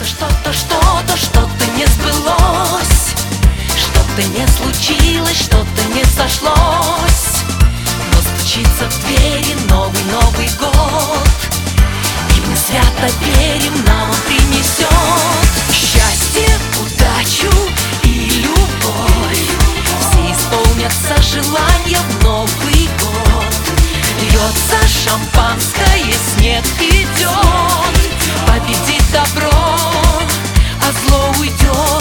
что-то не сбылось, что-то не случилось, что-то не сошлось. Но стучится в двери Новый год, и мы свято верим, нам он принесет счастье, удачу и любовь. Все исполнятся желания в Новый год. Льется шампанское, снег идет, победит добро, а зло уйдет.